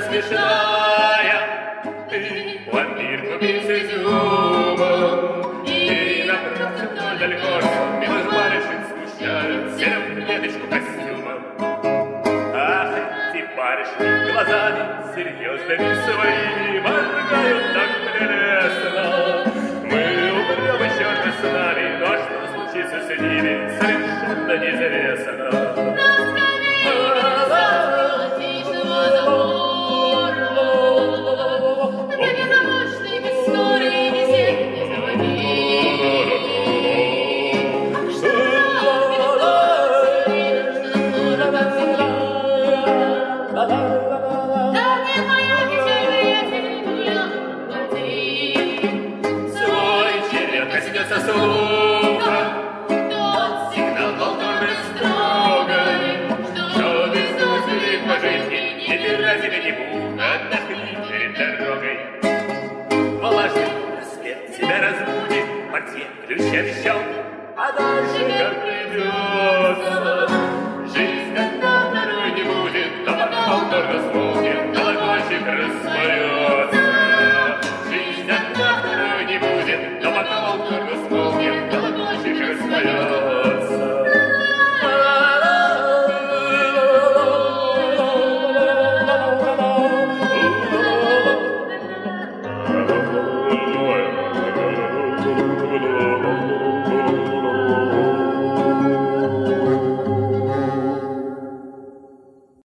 смешная, ты вампир, убийца изюмом, и напротив вдоль горла мимо барышень смущают серым клеточку костюмом. Ах, эти барышни глазами серьезными своими моргают так прелестно. Мы умрем еще раз с нами, но что случится с ними, совершенно неизвестно. Ключем щел, а дальше как придется. Жизнь одна второй не будет, но потом только смолкнет, колокольчик распоется. Жизнь одна второй не будет, но потом только смолкнет.